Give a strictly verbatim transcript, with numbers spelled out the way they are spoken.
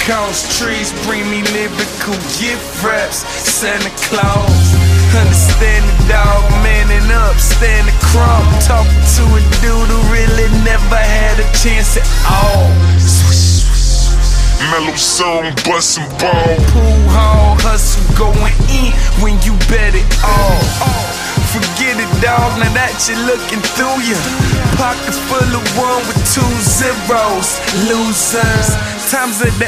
Counts trees, bring me lyrical gift wraps. Santa Claus, understand the dog, manning up, stand the crumb. Talking to a dude who really never had a chance at all. Mellow song, bustin' ball. Pool hall, hustle going in when you bet it all. Forget it, dog, now that you're looking through ya. Pocket full of one with two zeros. Losers, times of the